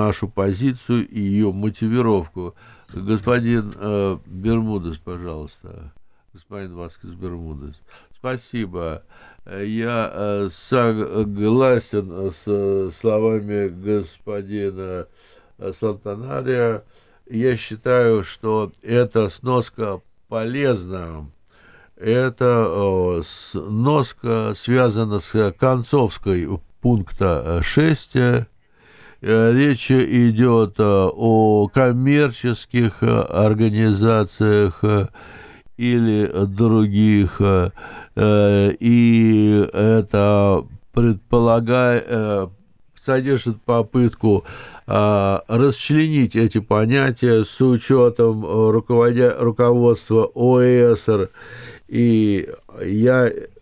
нашу позицию и ее мотивировку. Господин Бермудес, пожалуйста. Господин Васкес Бермудес. Спасибо. Я согласен с словами господина Сантанария. Я считаю, что эта сноска полезна. Эта сноска связана с концовской пункта 6. Речь идет о коммерческих организациях или других, и это предполагает, содержит попытку расчленить эти понятия с учетом руководства ОЭСР. И я